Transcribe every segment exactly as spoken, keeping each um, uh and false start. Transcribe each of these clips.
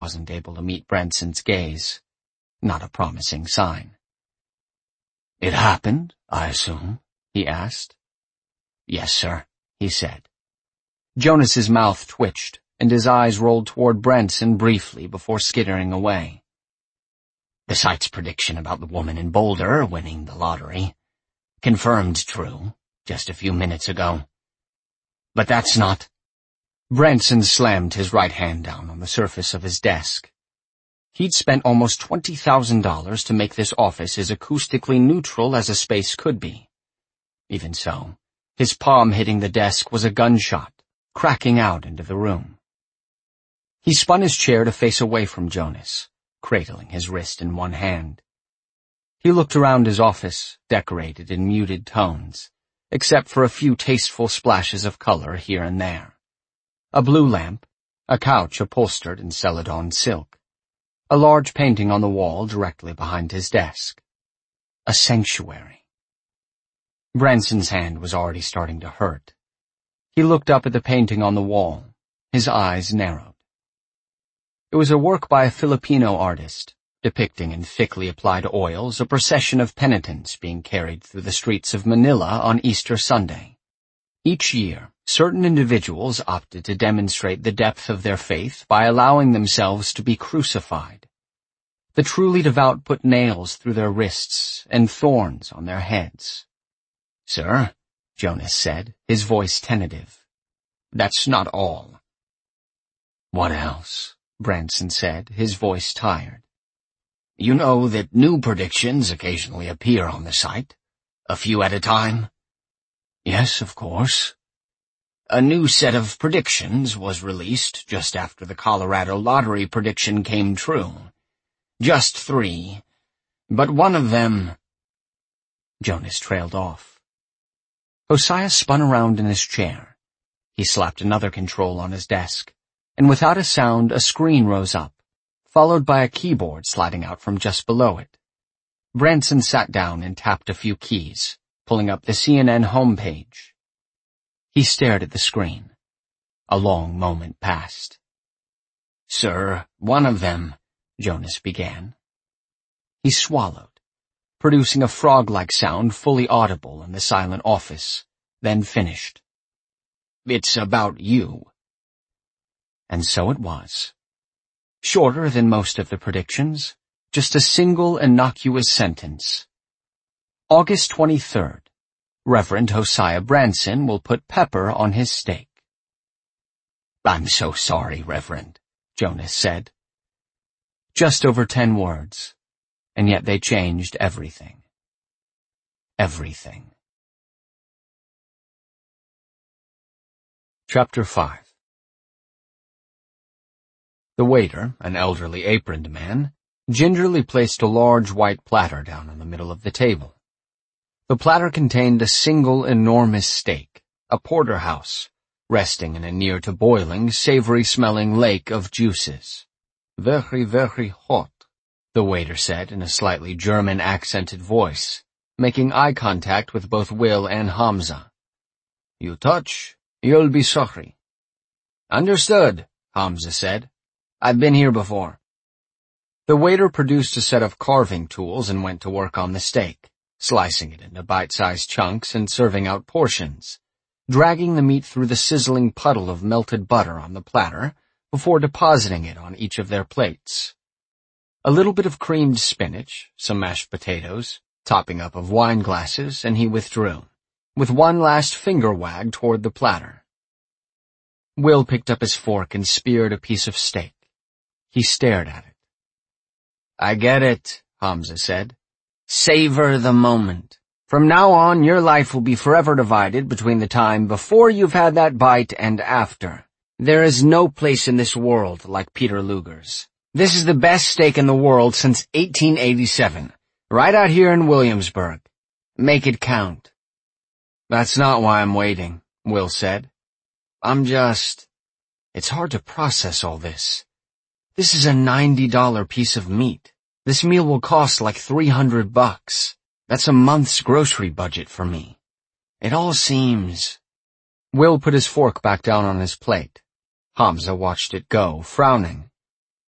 wasn't able to meet Branson's gaze. Not a promising sign. "It happened, I assume?" he asked. "Yes, sir," he said. Jonas's mouth twitched, and his eyes rolled toward Branson briefly before skittering away. "The site's prediction about the woman in Boulder winning the lottery confirmed true just a few minutes ago. But that's not—" Branson slammed his right hand down on the surface of his desk. He'd spent almost twenty thousand dollars to make this office as acoustically neutral as a space could be. Even so, his palm hitting the desk was a gunshot, cracking out into the room. He spun his chair to face away from Jonas, cradling his wrist in one hand. He looked around his office, decorated in muted tones, except for a few tasteful splashes of color here and there. A blue lamp, a couch upholstered in celadon silk, a large painting on the wall directly behind his desk. A sanctuary. Branson's hand was already starting to hurt. He looked up at the painting on the wall. His eyes narrowed. It was a work by a Filipino artist, depicting in thickly applied oils a procession of penitents being carried through the streets of Manila on Easter Sunday. Each year, certain individuals opted to demonstrate the depth of their faith by allowing themselves to be crucified. The truly devout put nails through their wrists and thorns on their heads. "Sir," Jonas said, his voice tentative, "that's not all." "What else?" Branson said, his voice tired. "You know that new predictions occasionally appear on the site, a few at a time?" "Yes, of course." "A new set of predictions was released just after the Colorado lottery prediction came true. Just three, but one of them—" Jonas trailed off. Hosea spun around in his chair. He slapped another control on his desk, and without a sound a screen rose up, followed by a keyboard sliding out from just below it. Branson sat down and tapped a few keys, pulling up the C N N homepage. He stared at the screen. A long moment passed. "Sir, one of them," Jonas began. He swallowed, producing a frog-like sound fully audible in the silent office, then finished. "It's about you." And so it was. Shorter than most of the predictions, just a single innocuous sentence. August twenty-third. Reverend Hosea Branson will put pepper on his steak. "I'm so sorry, Reverend," Jonas said. Just over ten words, and yet they changed everything. Everything. Chapter five. The waiter, an elderly aproned man, gingerly placed a large white platter down in the middle of the table. The platter contained a single enormous steak, a porterhouse, resting in a near-to-boiling, savory-smelling lake of juices. "Very, very hot," the waiter said in a slightly German-accented voice, making eye contact with both Will and Hamza. "You touch, you'll be sorry." "Understood," Hamza said. "I've been here before." The waiter produced a set of carving tools and went to work on the steak, slicing it into bite-sized chunks and serving out portions, dragging the meat through the sizzling puddle of melted butter on the platter before depositing it on each of their plates. A little bit of creamed spinach, some mashed potatoes, topping up of wine glasses, and he withdrew, with one last finger wag toward the platter. Will picked up his fork and speared a piece of steak. He stared at it. "I get it," Hamza said. "Savor the moment. From now on, your life will be forever divided between the time before you've had that bite and after. There is no place in this world like Peter Luger's. This is the best steak in the world since eighteen eighty-seven, right out here in Williamsburg. Make it count." "That's not why I'm waiting," Will said. "I'm just... It's hard to process all this. This is a ninety dollar piece of meat. This meal will cost like three hundred bucks. That's a month's grocery budget for me. It all seems..." Will put his fork back down on his plate. Hamza watched it go, frowning.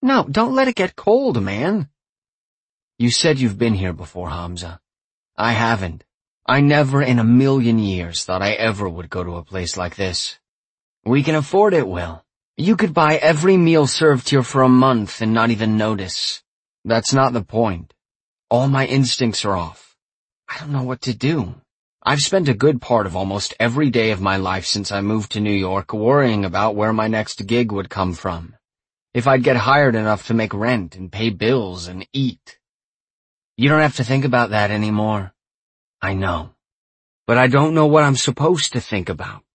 No, don't let it get cold, man. You said you've been here before, Hamza. I haven't. I never in a million years thought I ever would go to a place like this. We can afford it, Will. You could buy every meal served here for a month and not even notice. That's not the point. All my instincts are off. I don't know what to do. I've spent a good part of almost every day of my life since I moved to New York worrying about where my next gig would come from. If I'd get hired enough to make rent and pay bills and eat. You don't have to think about that anymore. I know. But I don't know what I'm supposed to think about.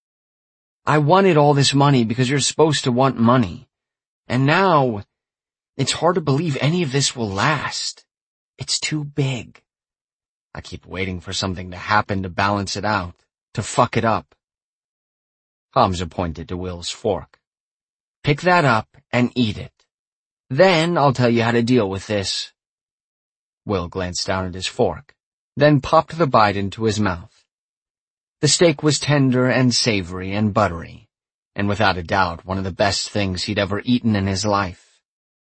I wanted all this money because you're supposed to want money. And now, it's hard to believe any of this will last. It's too big. I keep waiting for something to happen to balance it out, to fuck it up. Hamza pointed to Will's fork. Pick that up and eat it. Then I'll tell you how to deal with this. Will glanced down at his fork, then popped the bite into his mouth. The steak was tender and savory and buttery, and without a doubt one of the best things he'd ever eaten in his life.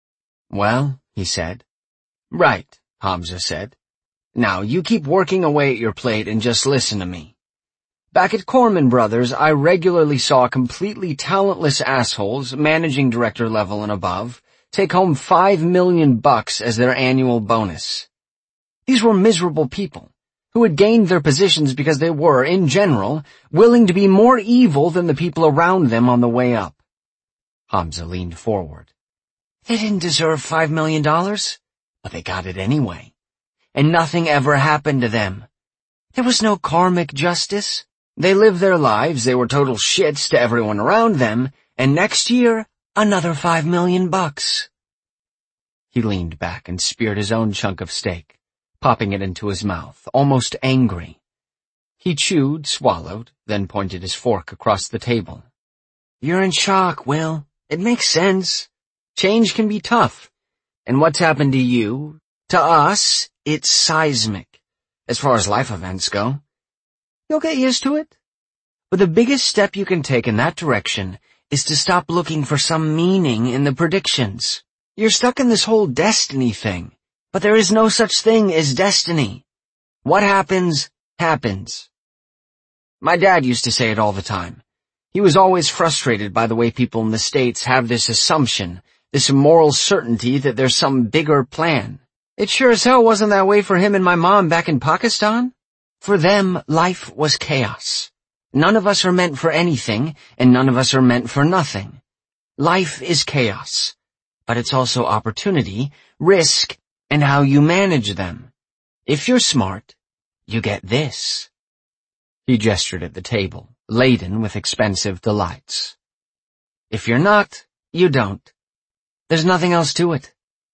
Well, he said. Right, Hamza said. Now, you keep working away at your plate and just listen to me. Back at Corman Brothers, I regularly saw completely talentless assholes, managing director level and above, take home five million bucks as their annual bonus. These were miserable people, who had gained their positions because they were, in general, willing to be more evil than the people around them on the way up. Hamza leaned forward. They didn't deserve five million dollars, but they got it anyway. And nothing ever happened to them. There was no karmic justice. They lived their lives, they were total shits to everyone around them, and next year, another five million bucks. He leaned back and speared his own chunk of steak, popping it into his mouth, almost angry. He chewed, swallowed, then pointed his fork across the table. You're in shock, Will. It makes sense. Change can be tough. And what's happened to you, to us, it's seismic, as far as life events go. You'll get used to it. But the biggest step you can take in that direction is to stop looking for some meaning in the predictions. You're stuck in this whole destiny thing, but there is no such thing as destiny. What happens, happens. My dad used to say it all the time. He was always frustrated by the way people in the States have this assumption, this moral certainty that there's some bigger plan. It sure as hell wasn't that way for him and my mom back in Pakistan. For them, life was chaos. None of us are meant for anything, and none of us are meant for nothing. Life is chaos, but it's also opportunity, risk, and how you manage them. If you're smart, you get this. He gestured at the table, laden with expensive delights. If you're not, you don't. There's nothing else to it.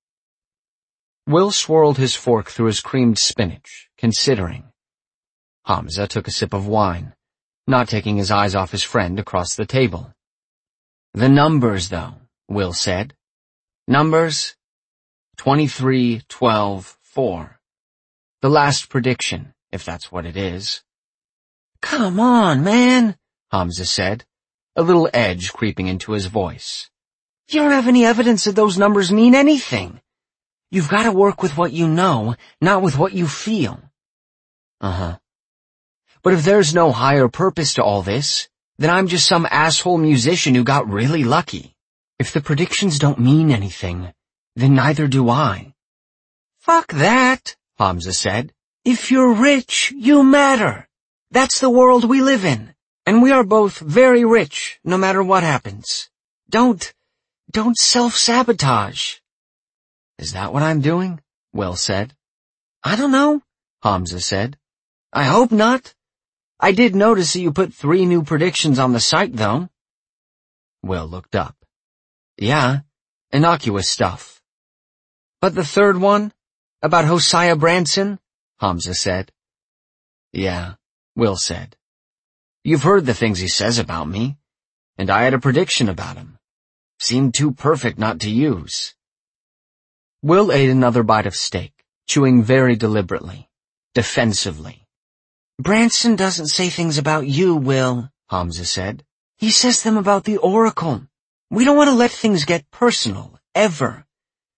Will swirled his fork through his creamed spinach, considering. Hamza took a sip of wine, not taking his eyes off his friend across the table. The numbers, though, Will said. Numbers? Twenty-three, twelve, four. The last prediction, if that's what it is. Come on, man, Hamza said, a little edge creeping into his voice. You don't have any evidence that those numbers mean anything. You've got to work with what you know, not with what you feel. Uh-huh. But if there's no higher purpose to all this, then I'm just some asshole musician who got really lucky. If the predictions don't mean anything, then neither do I. Fuck that, Hamza said. If you're rich, you matter. That's the world we live in, and we are both very rich, no matter what happens. Don't, don't self-sabotage. Is that what I'm doing? Will said. I don't know, Hamza said. I hope not. I did notice that you put three new predictions on the site, though. Will looked up. Yeah, innocuous stuff. But the third one? About Hosea Branson? Hamza said. Yeah, Will said. You've heard the things he says about me, and I had a prediction about him. Seemed too perfect not to use. Will ate another bite of steak, chewing very deliberately, defensively. Branson doesn't say things about you, Will, Hamza said. He says them about the Oracle. We don't want to let things get personal, ever.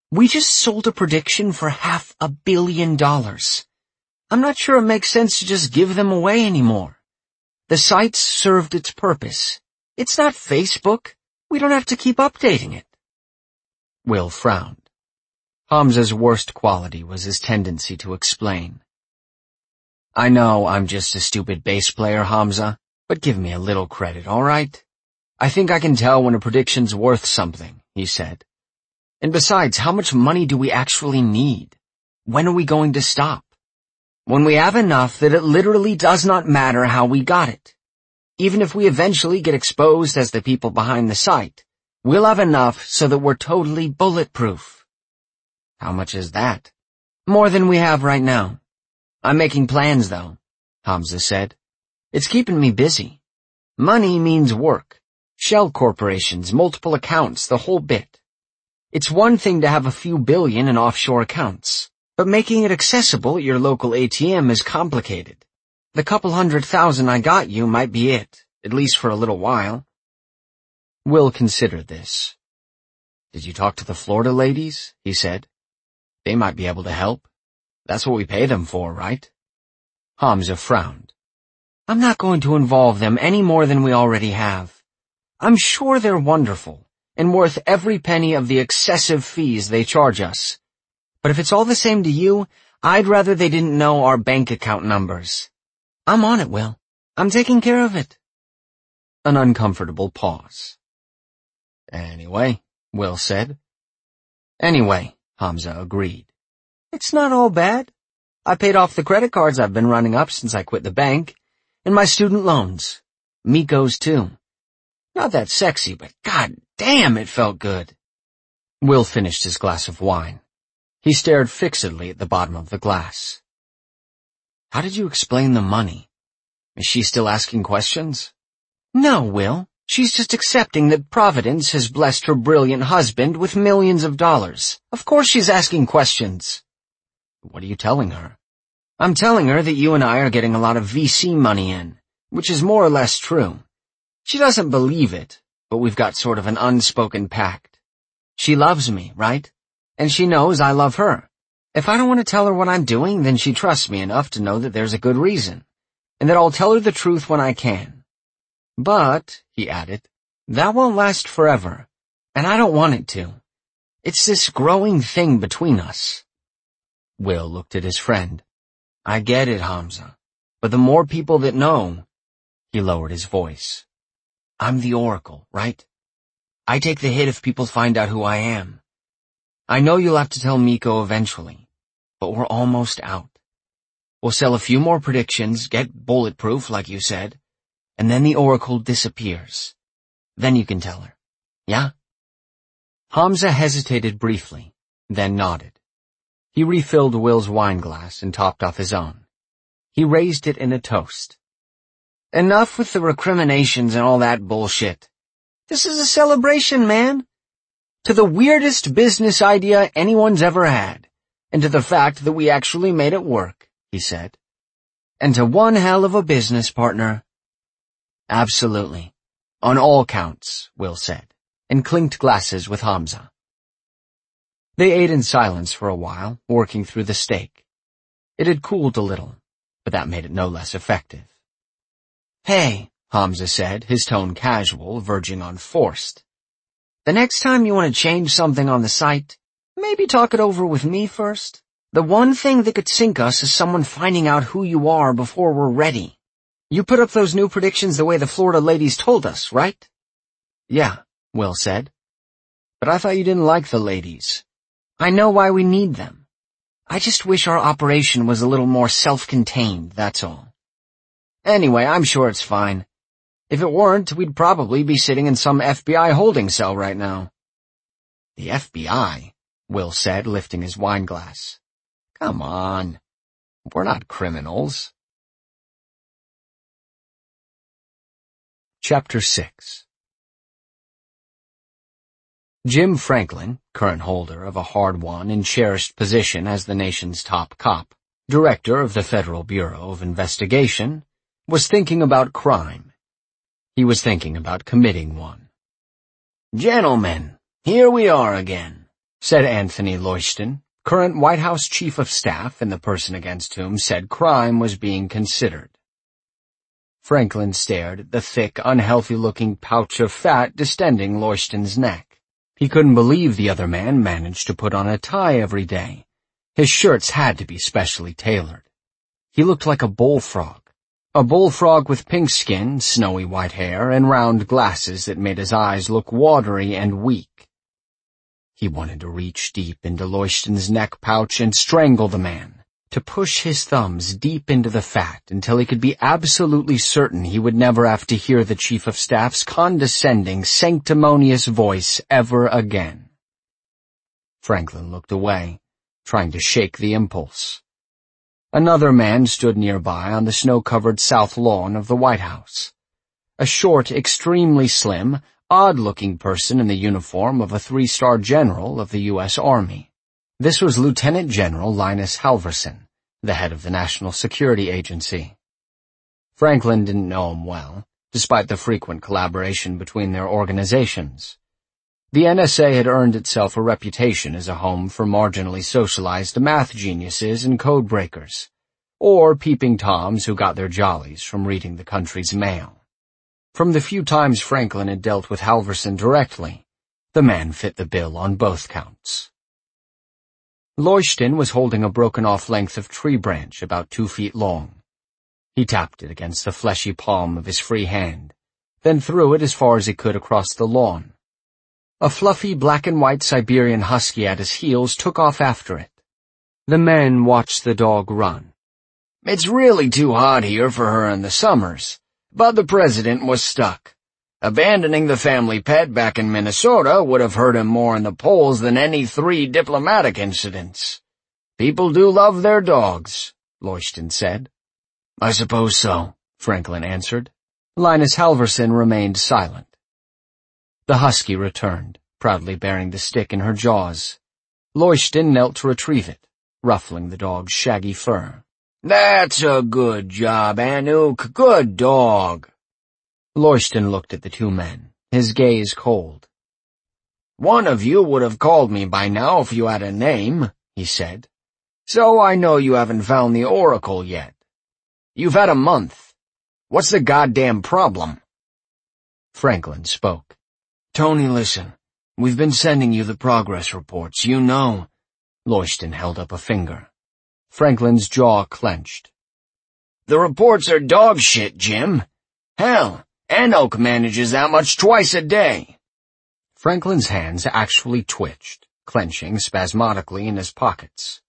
We just sold a prediction for half a billion dollars. I'm not sure it makes sense to just give them away anymore. The site's served its purpose. It's not Facebook. We don't have to keep updating it. Will frowned. Hamza's worst quality was his tendency to explain. I know I'm just a stupid bass player, Hamza, but give me a little credit, all right? I think I can tell when a prediction's worth something, he said. And besides, how much money do we actually need? When are we going to stop? When we have enough that it literally does not matter how we got it. Even if we eventually get exposed as the people behind the site, we'll have enough so that we're totally bulletproof. How much is that? More than we have right now. I'm making plans, though, Hamza said. It's keeping me busy. Money means work. Shell corporations, multiple accounts, the whole bit. It's one thing to have a few billion in offshore accounts, but making it accessible at your local A T M is complicated. The couple hundred thousand I got you might be it, at least for a little while. Will considered this. Did you talk to the Florida ladies? He said. They might be able to help. That's what we pay them for, right? Hamza frowned. I'm not going to involve them any more than we already have. I'm sure they're wonderful and worth every penny of the excessive fees they charge us. But if it's all the same to you, I'd rather they didn't know our bank account numbers. I'm on it, Will. I'm taking care of it. An uncomfortable pause. Anyway, Will said. Anyway, Hamza agreed. It's not all bad. I paid off the credit cards I've been running up since I quit the bank, and my student loans. Miko's too. Not that sexy, but god damn it felt good. Will finished his glass of wine. He stared fixedly at the bottom of the glass. How did you explain the money? Is she still asking questions? No, Will. She's just accepting that Providence has blessed her brilliant husband with millions of dollars. Of course she's asking questions. What are you telling her? I'm telling her that you and I are getting a lot of V C money in, which is more or less true. She doesn't believe it, but we've got sort of an unspoken pact. She loves me, right? And she knows I love her. If I don't want to tell her what I'm doing, then she trusts me enough to know that there's a good reason, and that I'll tell her the truth when I can. But, he added, that won't last forever, and I don't want it to. It's this growing thing between us. Will looked at his friend. I get it, Hamza, but the more people that know... He lowered his voice. I'm the Oracle, right? I take the hit if people find out who I am. I know you'll have to tell Miko eventually, but we're almost out. We'll sell a few more predictions, get bulletproof like you said, and then the Oracle disappears. Then you can tell her. Yeah? Hamza hesitated briefly, then nodded. He refilled Will's wine glass and topped off his own. He raised it in a toast. Enough with the recriminations and all that bullshit. This is a celebration, man. To the weirdest business idea anyone's ever had, and to the fact that we actually made it work, he said. And to one hell of a business partner. Absolutely. On all counts, Will said, and clinked glasses with Hamza. They ate in silence for a while, working through the steak. It had cooled a little, but that made it no less effective. Hey, Hamza said, his tone casual, verging on forced. The next time you want to change something on the site, maybe talk it over with me first. The one thing that could sink us is someone finding out who you are before we're ready. You put up those new predictions the way the Florida ladies told us, right? Yeah, Will said. But I thought you didn't like the ladies. I know why we need them. I just wish our operation was a little more self-contained, that's all. Anyway, I'm sure it's fine. If it weren't, we'd probably be sitting in some F B I holding cell right now. The F B I, Will said, lifting his wine glass. Come on. We're not criminals. Chapter six. Jim Franklin, current holder of a hard-won and cherished position as the nation's top cop, director of the Federal Bureau of Investigation, was thinking about crime. He was thinking about committing one. Gentlemen, here we are again, said Anthony Leuchten, current White House Chief of Staff and the person against whom said crime was being considered. Franklin stared at the thick, unhealthy-looking pouch of fat distending Leuchten's neck. He couldn't believe the other man managed to put on a tie every day. His shirts had to be specially tailored. He looked like a bullfrog. A bullfrog with pink skin, snowy white hair, and round glasses that made his eyes look watery and weak. He wanted to reach deep into Leuchten's neck pouch and strangle the man, to push his thumbs deep into the fat until he could be absolutely certain he would never have to hear the Chief of Staff's condescending, sanctimonious voice ever again. Franklin looked away, trying to shake the impulse. Another man stood nearby on the snow-covered south lawn of the White House. A short, extremely slim, odd-looking person in the uniform of a three-star general of the U S Army. This was Lieutenant General Linus Halverson, the head of the National Security Agency. Franklin didn't know him well, despite the frequent collaboration between their organizations. The N S A had earned itself a reputation as a home for marginally socialized math geniuses and code breakers, or peeping toms who got their jollies from reading the country's mail. From the few times Franklin had dealt with Halverson directly, the man fit the bill on both counts. Leuchten was holding a broken-off length of tree branch about two feet long. He tapped it against the fleshy palm of his free hand, then threw it as far as he could across the lawn. A fluffy black-and-white Siberian husky at his heels took off after it. The men watched the dog run. "It's really too hot here for her in the summers, but the president was stuck. Abandoning the family pet back in Minnesota would have hurt him more in the polls than any three diplomatic incidents. People do love their dogs," Leuchten said. "I suppose so," Franklin answered. Linus Halverson remained silent. The husky returned, proudly bearing the stick in her jaws. Leuchten knelt to retrieve it, ruffling the dog's shaggy fur. "That's a good job, Anouk. Good dog." Leuchten looked at the two men, his gaze cold. "One of you would have called me by now if you had a name," he said. "So I know you haven't found the Oracle yet. You've had a month. What's the goddamn problem?" Franklin spoke. "Tony, listen. We've been sending you the progress reports, you know." Leuchten held up a finger. Franklin's jaw clenched. "The reports are dog shit, Jim. Hell, Anouk manages that much twice a day." Franklin's hands actually twitched, clenching spasmodically in his pockets.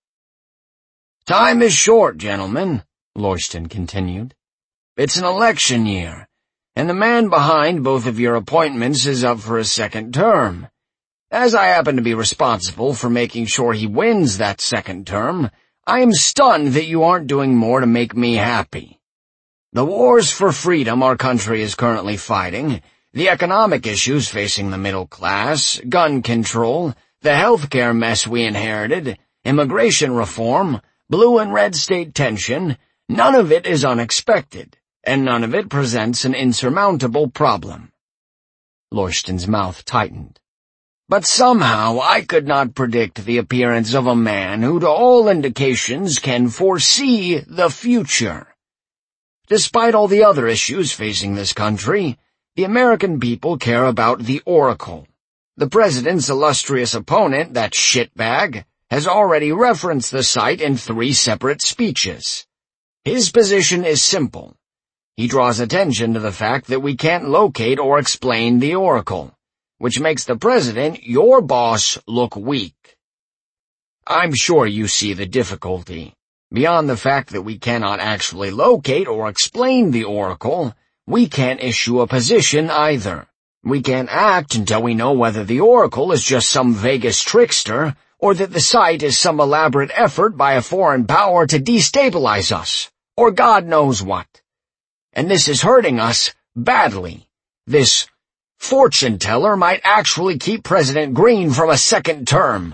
"Time is short, gentlemen," Leuchten continued. "It's an election year, and the man behind both of your appointments is up for a second term. As I happen to be responsible for making sure he wins that second term, I am stunned that you aren't doing more to make me happy. The wars for freedom our country is currently fighting, the economic issues facing the middle class, gun control, the healthcare mess we inherited, immigration reform, blue and red state tension, none of it is unexpected, and none of it presents an insurmountable problem." Leuchten's mouth tightened. "But somehow I could not predict the appearance of a man who to all indications can foresee the future. Despite all the other issues facing this country, the American people care about the Oracle. The president's illustrious opponent, that shitbag, has already referenced the site in three separate speeches. His position is simple. He draws attention to the fact that we can't locate or explain the Oracle, which makes the president, your boss, look weak. I'm sure you see the difficulty. Beyond the fact that we cannot actually locate or explain the Oracle, we can't issue a position either. We can't act until we know whether the Oracle is just some Vegas trickster or that the site is some elaborate effort by a foreign power to destabilize us, or God knows what. And this is hurting us badly. This fortune-teller might actually keep President Green from a second term."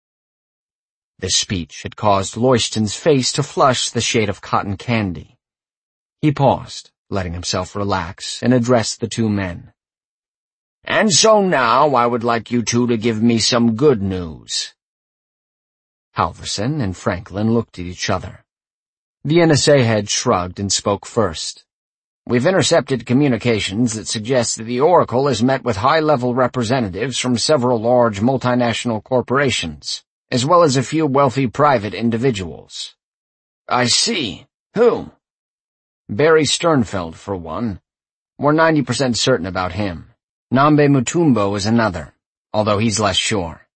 This speech had caused Leuchten's face to flush the shade of cotton candy. He paused, letting himself relax, and addressed the two men. And so now I would like you two to give me some good news." Halverson and Franklin looked at each other. The N S A head shrugged and spoke first. "We've intercepted communications that suggest that the Oracle has met with high-level representatives from several large multinational corporations, as well as a few wealthy private individuals." "I see. Who?" "Barry Sternfeld, for one. We're ninety percent certain about him. Nambe Mutombo is another, although he's less sure."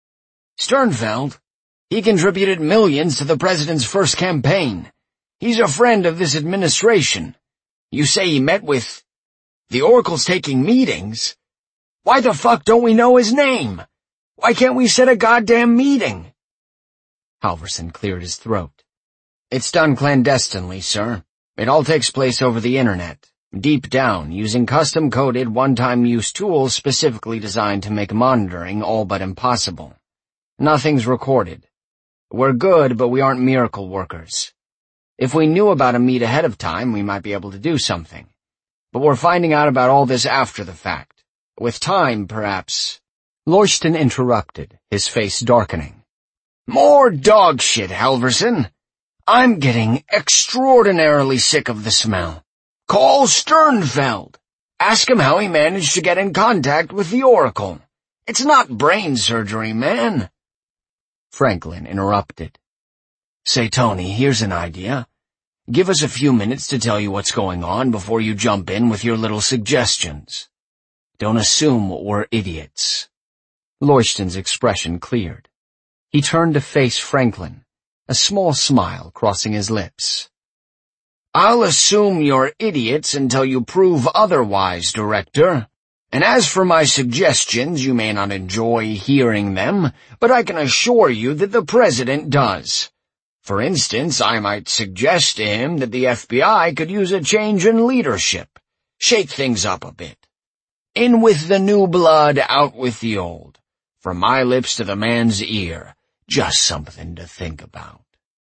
"Sternfeld? He contributed millions to the president's first campaign. He's a friend of this administration. You say he met with... The Oracle's taking meetings? Why the fuck don't we know his name? Why can't we set a goddamn meeting?" Halverson cleared his throat. "It's done clandestinely, sir. It all takes place over the internet, deep down, using custom-coded, one-time-use tools specifically designed to make monitoring all but impossible. Nothing's recorded. We're good, but we aren't miracle workers. If we knew about a meet ahead of time, we might be able to do something. But we're finding out about all this after the fact. With time, perhaps—" Leuchten interrupted, his face darkening. "More dog shit, Halverson. I'm getting extraordinarily sick of the smell. Call Sternfeld. Ask him how he managed to get in contact with the Oracle. It's not brain surgery, man." Franklin interrupted. "Say, Tony, here's an idea. Give us a few minutes to tell you what's going on before you jump in with your little suggestions. Don't assume we're idiots." Leuchten's expression cleared. He turned to face Franklin, a small smile crossing his lips. "I'll assume you're idiots until you prove otherwise, Director. And as for my suggestions, you may not enjoy hearing them, but I can assure you that the President does. For instance, I might suggest to him that the F B I could use a change in leadership, shake things up a bit. In with the new blood, out with the old. From my lips to the man's ear, just something to think about."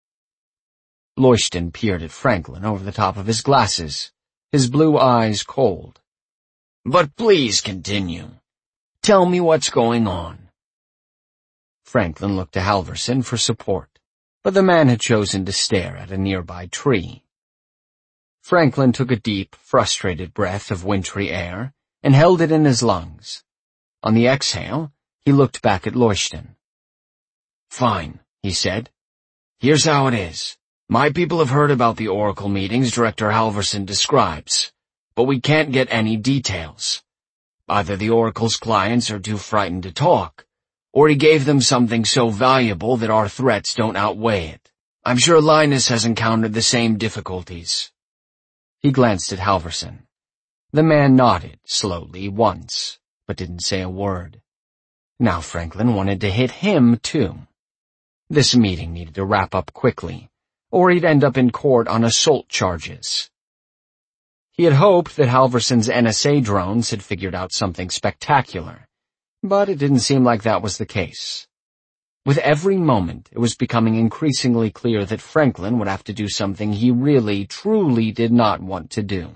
Leuchten peered at Franklin over the top of his glasses, his blue eyes cold. "But please continue. Tell me what's going on." Franklin looked to Halverson for support, but the man had chosen to stare at a nearby tree. Franklin took a deep, frustrated breath of wintry air and held it in his lungs. On the exhale, he looked back at Leuchten. "Fine," he said. "Here's how it is. My people have heard about the Oracle meetings Director Halverson describes, but we can't get any details. Either the Oracle's clients are too frightened to talk, or he gave them something so valuable that our threats don't outweigh it. I'm sure Linus has encountered the same difficulties." He glanced at Halverson. The man nodded slowly once, but didn't say a word. Now Franklin wanted to hit him, too. This meeting needed to wrap up quickly, or he'd end up in court on assault charges. He had hoped that Halverson's N S A drones had figured out something spectacular, but it didn't seem like that was the case. With every moment, it was becoming increasingly clear that Franklin would have to do something he really, truly did not want to do.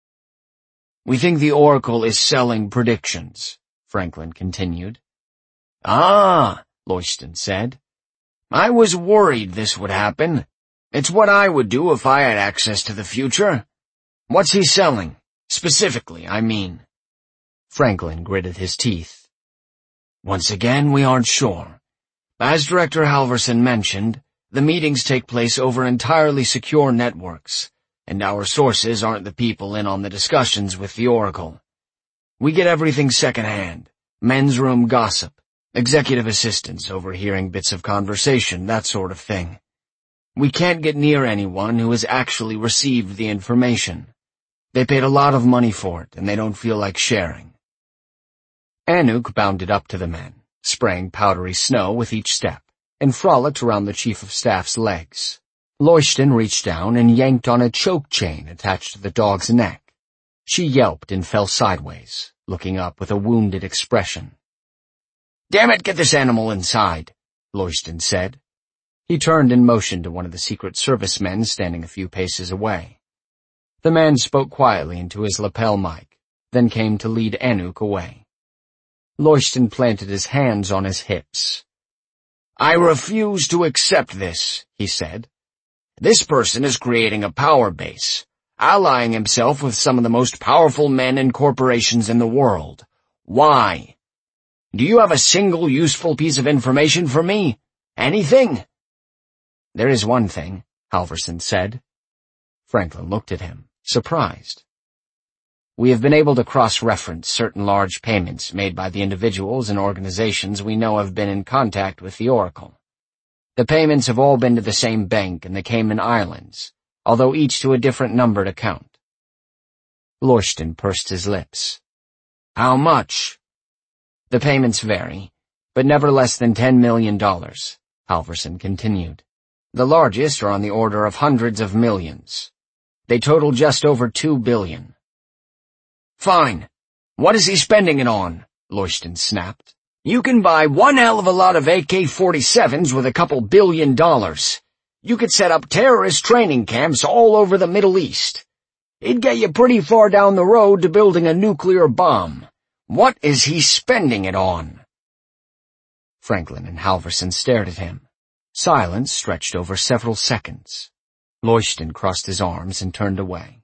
"We think the Oracle is selling predictions," Franklin continued. "Ah," Leuchten said. "I was worried this would happen. It's what I would do if I had access to the future. What's he selling? Specifically, I mean." Franklin gritted his teeth. "Once again, we aren't sure. As Director Halverson mentioned, the meetings take place over entirely secure networks, and our sources aren't the people in on the discussions with the Oracle. We get everything secondhand, men's room gossip, executive assistants overhearing bits of conversation, that sort of thing. We can't get near anyone who has actually received the information. They paid a lot of money for it, and they don't feel like sharing." Anuk bounded up to the men, spraying powdery snow with each step, and frolicked around the Chief of Staff's legs. Leuchten reached down and yanked on a choke chain attached to the dog's neck. She yelped and fell sideways, looking up with a wounded expression. "Damn it, get this animal inside," Leuchten said. He turned and motioned to one of the Secret Service men standing a few paces away. The man spoke quietly into his lapel mic, then came to lead Anuk away. Leuchten planted his hands on his hips. "I refuse to accept this," he said. "This person is creating a power base, allying himself with some of the most powerful men and corporations in the world. Why? Do you have a single useful piece of information for me? Anything?" "There is one thing," Halverson said. Franklin looked at him, surprised. "We have been able to cross-reference certain large payments made by the individuals and organizations we know have been in contact with the Oracle. The payments have all been to the same bank in the Cayman Islands, although each to a different numbered account." Leuchten pursed his lips. "How much?" "The payments vary, but never less than ten million dollars, Halverson continued. "The largest are on the order of hundreds of millions. They total just over two billion. "Fine. What is he spending it on?" Leuchten snapped. "You can buy one hell of a lot of A K forty-sevens with a couple billion dollars. You could set up terrorist training camps all over the Middle East. It'd get you pretty far down the road to building a nuclear bomb. What is he spending it on?" Franklin and Halverson stared at him. Silence stretched over several seconds. Leuchten crossed his arms and turned away.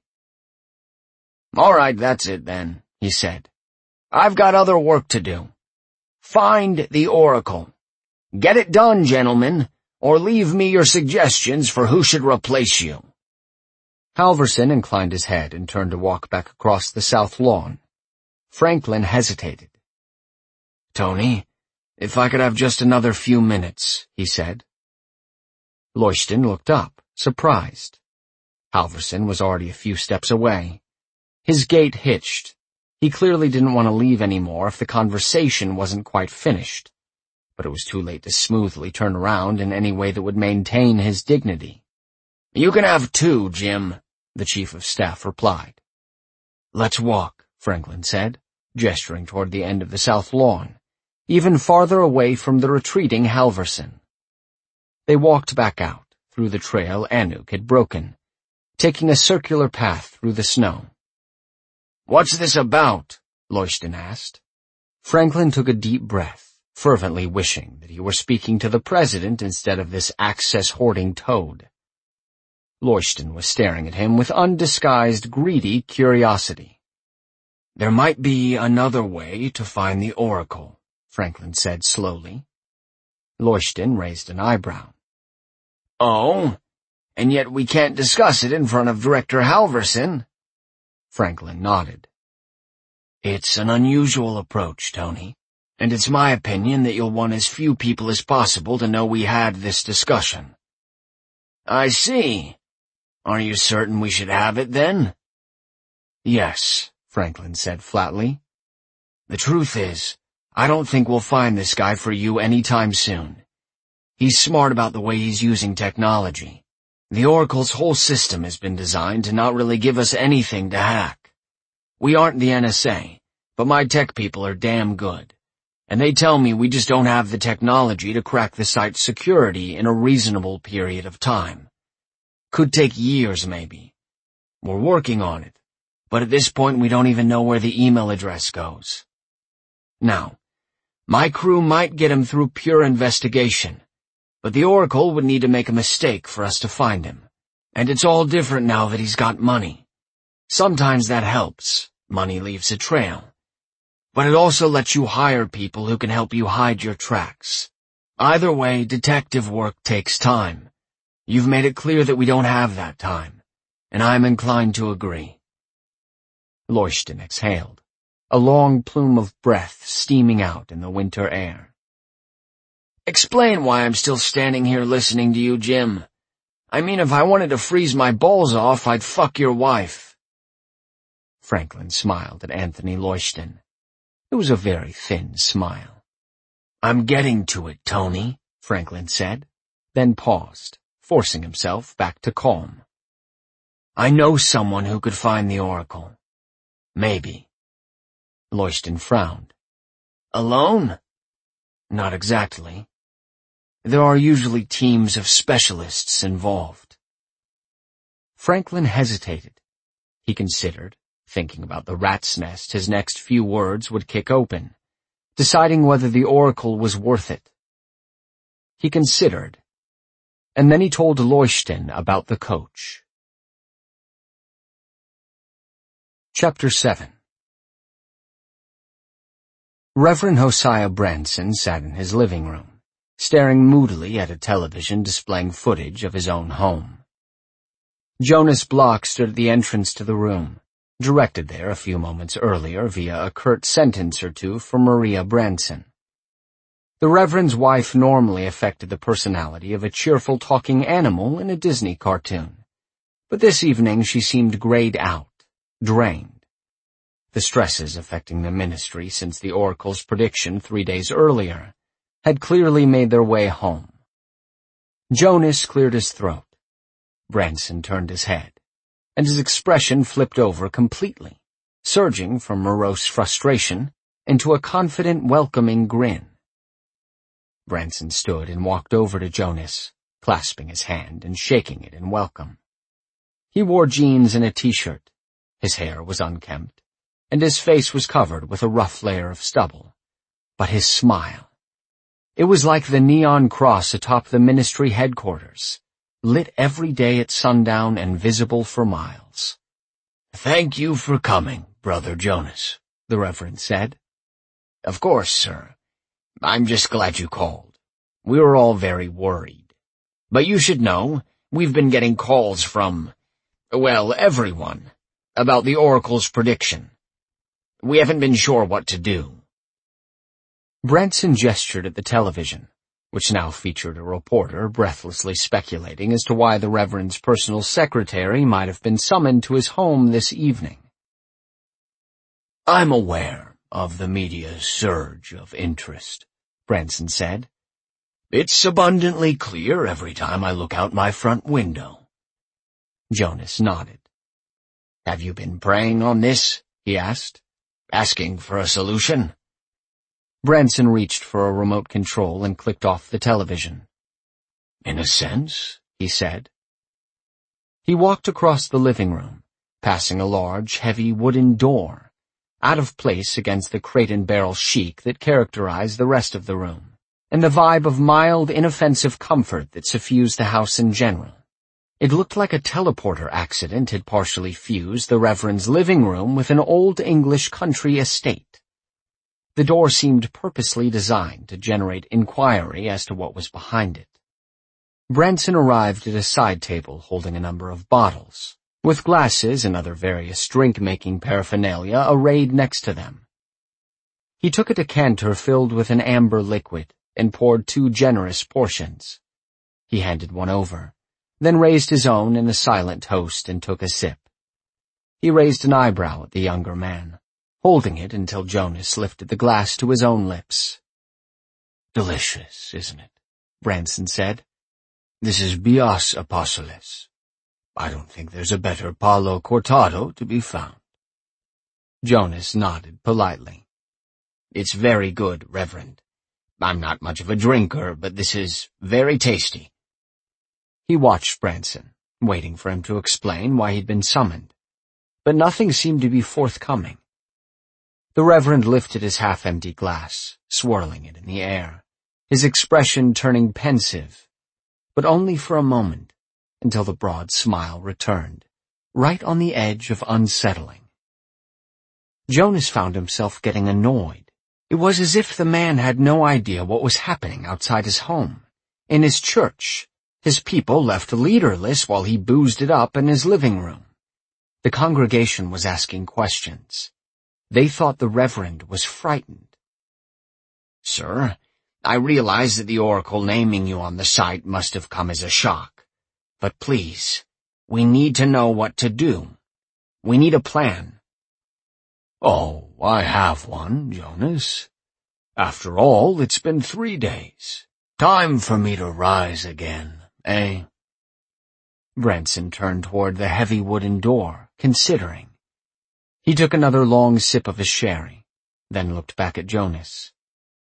"All right, that's it then," he said. "I've got other work to do. Find the Oracle. Get it done, gentlemen, or leave me your suggestions for who should replace you." Halverson inclined his head and turned to walk back across the south lawn. Franklin hesitated. "Tony, if I could have just another few minutes," he said. Leuchten looked up, surprised. Halverson was already a few steps away. His gait hitched. He clearly didn't want to leave anymore if the conversation wasn't quite finished, but it was too late to smoothly turn around in any way that would maintain his dignity. "You can have two, Jim," the chief of staff replied. "Let's walk," Franklin said, gesturing toward the end of the south lawn, even farther away from the retreating Halverson. They walked back out, through the trail Anuk had broken, taking a circular path through the snow. "What's this about?" Leuchten asked. Franklin took a deep breath, fervently wishing that he were speaking to the president instead of this access-hoarding toad. Leuchten was staring at him with undisguised, greedy curiosity. "There might be another way to find the Oracle," Franklin said slowly. Leuchten raised an eyebrow. "Oh? And yet we can't discuss it in front of Director Halverson?" Franklin nodded. "It's an unusual approach, Tony, and it's my opinion that you'll want as few people as possible to know we had this discussion." "I see. Are you certain we should have it, then?" "Yes," Franklin said flatly. "The truth is, I don't think we'll find this guy for you any time soon. He's smart about the way he's using technology. The Oracle's whole system has been designed to not really give us anything to hack. We aren't the N S A, but my tech people are damn good, and they tell me we just don't have the technology to crack the site's security in a reasonable period of time. Could take years, maybe. We're working on it, but at this point we don't even know where the email address goes. Now, my crew might get him through pure investigation, but the Oracle would need to make a mistake for us to find him. And it's all different now that he's got money. Sometimes that helps. Money leaves a trail. But it also lets you hire people who can help you hide your tracks. Either way, detective work takes time. You've made it clear that we don't have that time, and I'm inclined to agree." Leuchten exhaled, a long plume of breath steaming out in the winter air. "Explain why I'm still standing here listening to you, Jim. I mean, if I wanted to freeze my balls off, I'd fuck your wife." Franklin smiled at Anthony Leuchten. It was a very thin smile. "I'm getting to it, Tony," Franklin said, then paused, forcing himself back to calm. "I know someone who could find the Oracle. Maybe." Leuchten frowned. "Alone?" "Not exactly. There are usually teams of specialists involved." Franklin hesitated. He considered, thinking about the rat's nest his next few words would kick open, deciding whether the oracle was worth it. He considered, and then he told Leuchten about the coach. Chapter seven. Reverend Hosea Branson sat in his living room, staring moodily at a television displaying footage of his own home. Jonas Block stood at the entrance to the room, directed there a few moments earlier via a curt sentence or two from Maria Branson. The Reverend's wife normally affected the personality of a cheerful talking animal in a Disney cartoon, but this evening she seemed grayed out, drained. The stresses affecting the ministry since the oracle's prediction three days earlier had clearly made their way home. Jonas cleared his throat. Branson turned his head, and his expression flipped over completely, surging from morose frustration into a confident, welcoming grin. Branson stood and walked over to Jonas, clasping his hand and shaking it in welcome. He wore jeans and a t-shirt. His hair was unkempt, and his face was covered with a rough layer of stubble. But his smile, it was like the neon cross atop the ministry headquarters, lit every day at sundown and visible for miles. "Thank you for coming, Brother Jonas," the Reverend said. "Of course, sir. I'm just glad you called. We were all very worried. But you should know, we've been getting calls from, well, everyone, about the oracle's prediction. We haven't been sure what to do." Branson gestured at the television, which now featured a reporter breathlessly speculating as to why the Reverend's personal secretary might have been summoned to his home this evening. "I'm aware of the media's surge of interest," Branson said. "It's abundantly clear every time I look out my front window." Jonas nodded. "Have you been praying on this?" he asked. "Asking for a solution?" Branson reached for a remote control and clicked off the television. "In a sense," he said. He walked across the living room, passing a large, heavy wooden door, out of place against the crate and barrel chic that characterized the rest of the room, and the vibe of mild, inoffensive comfort that suffused the house in general. It looked like a teleporter accident had partially fused the Reverend's living room with an old English country estate. The door seemed purposely designed to generate inquiry as to what was behind it. Branson arrived at a side table holding a number of bottles, with glasses and other various drink-making paraphernalia arrayed next to them. He took a decanter filled with an amber liquid and poured two generous portions. He handed one over, then raised his own in a silent toast and took a sip. He raised an eyebrow at the younger man, holding it until Jonas lifted the glass to his own lips. "Delicious, isn't it?" Branson said. "This is Bios Apostoles. I don't think there's a better Palo Cortado to be found." Jonas nodded politely. "It's very good, Reverend. I'm not much of a drinker, but this is very tasty." He watched Branson, waiting for him to explain why he'd been summoned, but nothing seemed to be forthcoming. The Reverend lifted his half-empty glass, swirling it in the air, his expression turning pensive, but only for a moment, until the broad smile returned, right on the edge of unsettling. Jonas found himself getting annoyed. It was as if the man had no idea what was happening outside his home, in his church, his people left leaderless while he boozed it up in his living room. The congregation was asking questions. They thought the Reverend was frightened. "Sir, I realize that the oracle naming you on the site must have come as a shock. But please, we need to know what to do. We need a plan." "Oh, I have one, Jonas. After all, it's been three days. Time for me to rise again, eh?" Branson turned toward the heavy wooden door, considering. He took another long sip of his sherry, then looked back at Jonas.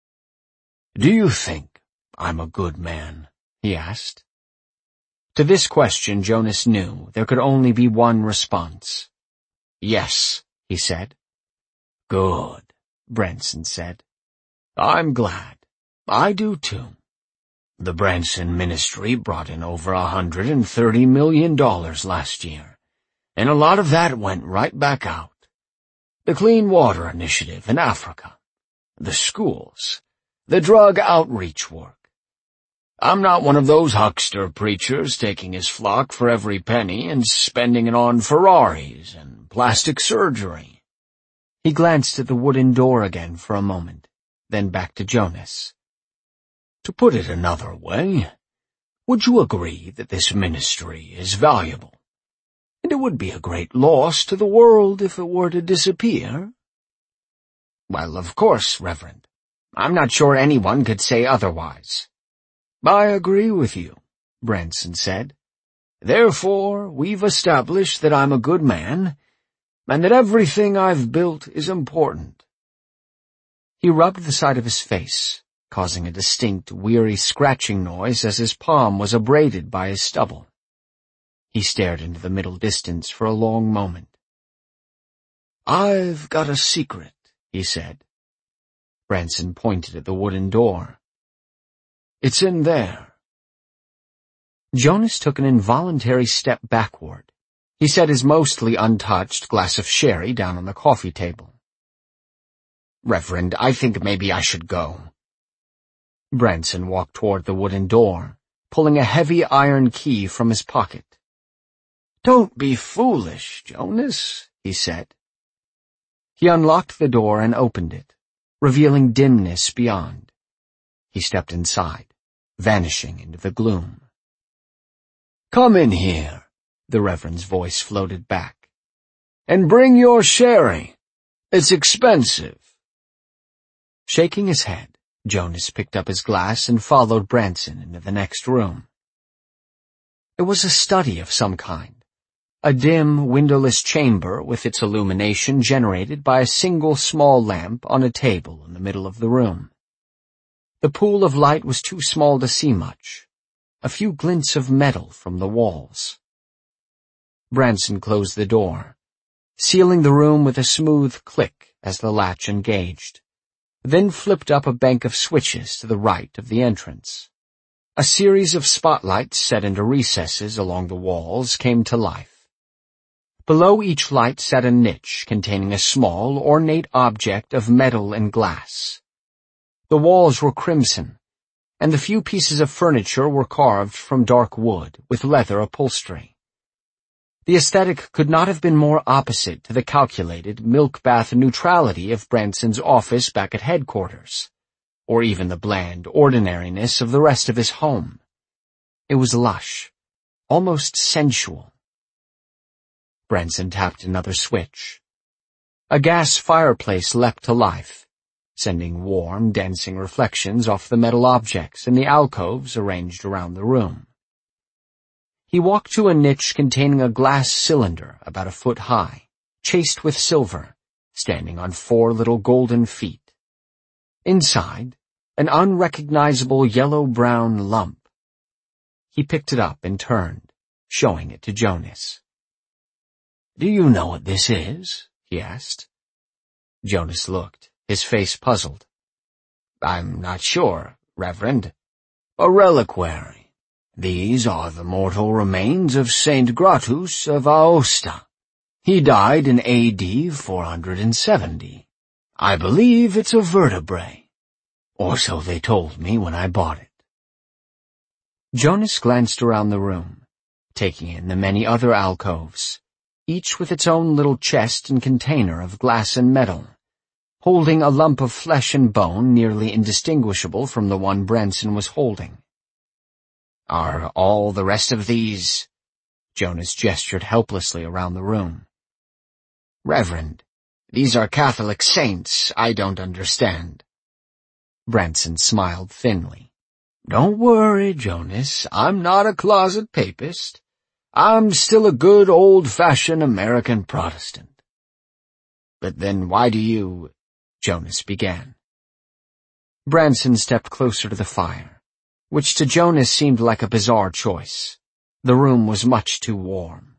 "Do you think I'm a good man?" he asked. To this question, Jonas knew there could only be one response. "Yes," he said. "Good," Branson said. I'm glad. I do too. The Branson Ministry brought in over a hundred and thirty million dollars last year, and a lot of that went right back out. The Clean Water Initiative in Africa, the schools, the drug outreach work. I'm not one of those huckster preachers taking his flock for every penny and spending it on Ferraris and plastic surgery. He glanced at the wooden door again for a moment, then back to Jonas. To put it another way, would you agree that this ministry is valuable, and it would be a great loss to the world if it were to disappear? Well, of course, Reverend. I'm not sure anyone could say otherwise. I agree with you, Branson said. Therefore, we've established that I'm a good man, and that everything I've built is important. He rubbed the side of his face, causing a distinct, weary scratching noise as his palm was abraded by his stubble. He stared into the middle distance for a long moment. I've got a secret, he said. Branson pointed at the wooden door. It's in there. Jonas took an involuntary step backward. He set his mostly untouched glass of sherry down on the coffee table. Reverend, I think maybe I should go. Branson walked toward the wooden door, pulling a heavy iron key from his pocket. Don't be foolish, Jonas, he said. He unlocked the door and opened it, revealing dimness beyond. He stepped inside, vanishing into the gloom. Come in here, the Reverend's voice floated back, and bring your sherry. It's expensive. Shaking his head, Jonas picked up his glass and followed Branson into the next room. It was a study of some kind, a dim, windowless chamber with its illumination generated by a single small lamp on a table in the middle of the room. The pool of light was too small to see much, a few glints of metal from the walls. Branson closed the door, sealing the room with a smooth click as the latch engaged, then flipped up a bank of switches to the right of the entrance. A series of spotlights set into recesses along the walls came to life. Below each light sat a niche containing a small, ornate object of metal and glass. The walls were crimson, and the few pieces of furniture were carved from dark wood with leather upholstery. The aesthetic could not have been more opposite to the calculated, milk-bath neutrality of Branson's office back at headquarters, or even the bland ordinariness of the rest of his home. It was lush, almost sensual. Branson tapped another switch. A gas fireplace leapt to life, sending warm, dancing reflections off the metal objects in the alcoves arranged around the room. He walked to a niche containing a glass cylinder about a foot high, chased with silver, standing on four little golden feet. Inside, an unrecognizable yellow-brown lump. He picked it up and turned, showing it to Jonas. Do you know what this is? He asked. Jonas looked, his face puzzled. I'm not sure, Reverend. A reliquary. These are the mortal remains of Saint Gratus of Aosta. He died in A D four hundred seventy. I believe it's a vertebrae. Or so they told me when I bought it. Jonas glanced around the room, taking in the many other alcoves, each with its own little chest and container of glass and metal, holding a lump of flesh and bone nearly indistinguishable from the one Branson was holding. Are all the rest of these? Jonas gestured helplessly around the room. Reverend, these are Catholic saints I don't understand. Branson smiled thinly. Don't worry, Jonas, I'm not a closet papist. I'm still a good old-fashioned American Protestant. But then why do you... Jonas began. Branson stepped closer to the fire, which to Jonas seemed like a bizarre choice. The room was much too warm.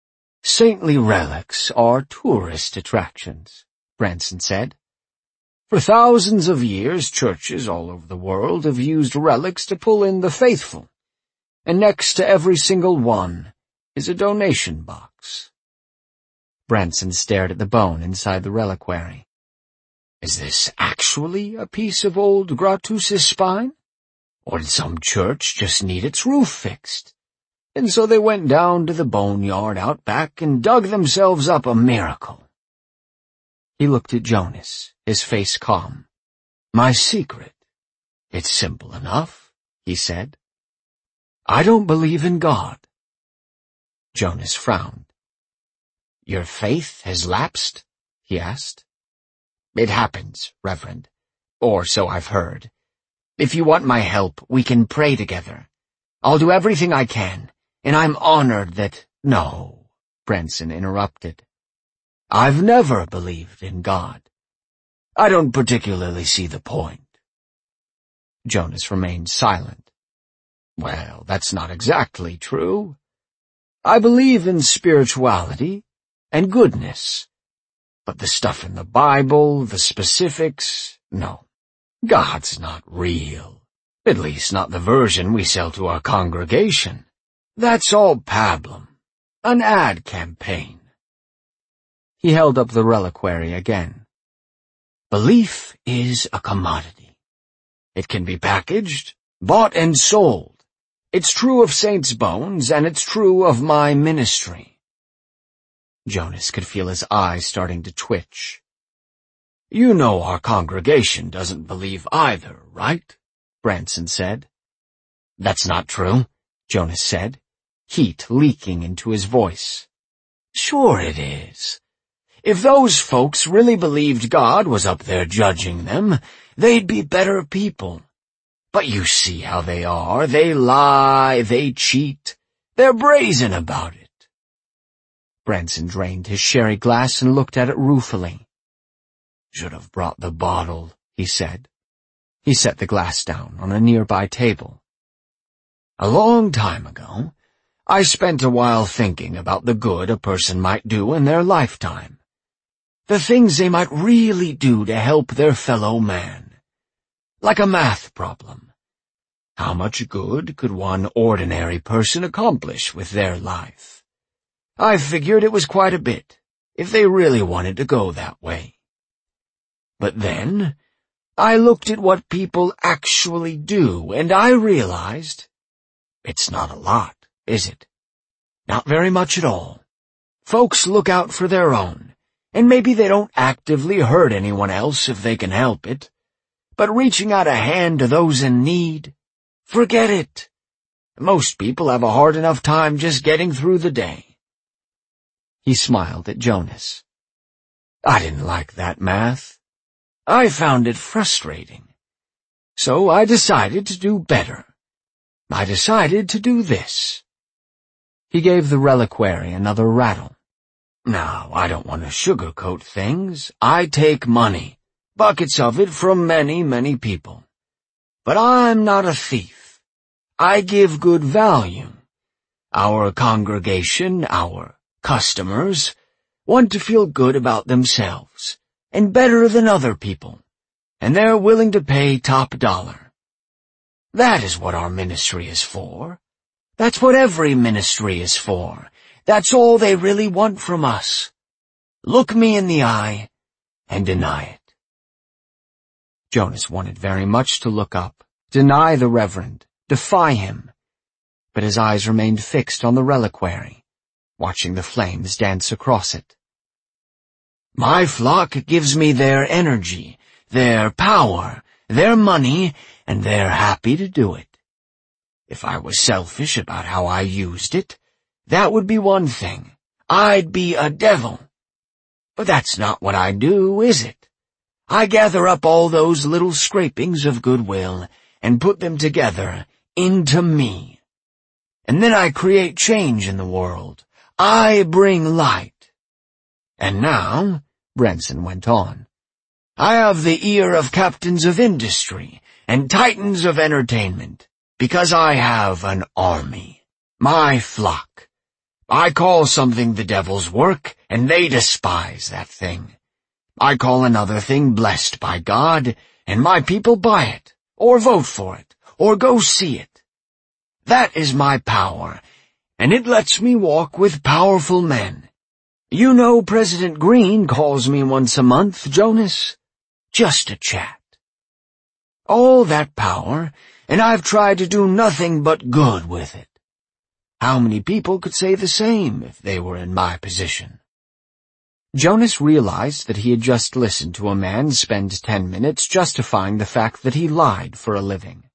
Saintly relics are tourist attractions, Branson said. For thousands of years, churches all over the world have used relics to pull in the faithful, and next to every single one is a donation box. Branson stared at the bone inside the reliquary. Is this actually a piece of old Gratus's spine? Or did some church just need its roof fixed? And so they went down to the boneyard out back and dug themselves up a miracle. He looked at Jonas, his face calm. My secret. It's simple enough, he said. I don't believe in God. Jonas frowned. Your faith has lapsed? He asked. It happens, Reverend. Or so I've heard. If you want my help, we can pray together. I'll do everything I can, and I'm honored that— No, Branson interrupted. I've never believed in God. I don't particularly see the point. Jonas remained silent. Well, that's not exactly true. I believe in spirituality and goodness. But the stuff in the Bible, the specifics, no. God's not real. At least not the version we sell to our congregation. That's all pablum. An ad campaign. He held up the reliquary again. Belief is a commodity. It can be packaged, bought and sold. It's true of saints' bones, and it's true of my ministry. Jonas could feel his eyes starting to twitch. You know our congregation doesn't believe either, right? Branson said. That's not true, Jonas said, heat leaking into his voice. Sure it is. If those folks really believed God was up there judging them, they'd be better people. But you see how they are. They lie, they cheat. They're brazen about it. Branson drained his sherry glass and looked at it ruefully. Should have brought the bottle, he said. He set the glass down on a nearby table. A long time ago, I spent a while thinking about the good a person might do in their lifetime. The things they might really do to help their fellow man. Like a math problem. How much good could one ordinary person accomplish with their life? I figured it was quite a bit, if they really wanted to go that way. But then, I looked at what people actually do, and I realized it's not a lot, is it? Not very much at all. Folks look out for their own, and maybe they don't actively hurt anyone else if they can help it. But reaching out a hand to those in need, forget it. Most people have a hard enough time just getting through the day. He smiled at Jonas. I didn't like that math. I found it frustrating. So I decided to do better. I decided to do this. He gave the reliquary another rattle. Now, I don't want to sugarcoat things. I take money, buckets of it from many, many people. But I'm not a thief. I give good value. Our congregation, our customers, want to feel good about themselves, and better than other people, and they're willing to pay top dollar. That is what our ministry is for. That's what every ministry is for. That's all they really want from us. Look me in the eye and deny it. Jonas wanted very much to look up, deny the Reverend, defy him, but his eyes remained fixed on the reliquary, watching the flames dance across it. My flock gives me their energy, their power, their money, and they're happy to do it. If I was selfish about how I used it, that would be one thing. I'd be a devil. But that's not what I do, is it? I gather up all those little scrapings of goodwill and put them together into me. And then I create change in the world. I bring light. And now, Branson went on, I have the ear of captains of industry and titans of entertainment, because I have an army, my flock. I call something the devil's work, and they despise that thing. I call another thing blessed by God, and my people buy it, or vote for it, or go see it. That is my power, and it lets me walk with powerful men. You know President Green calls me once a month, Jonas. Just a chat. All that power, and I've tried to do nothing but good with it. How many people could say the same if they were in my position? Jonas realized that he had just listened to a man spend ten minutes justifying the fact that he lied for a living.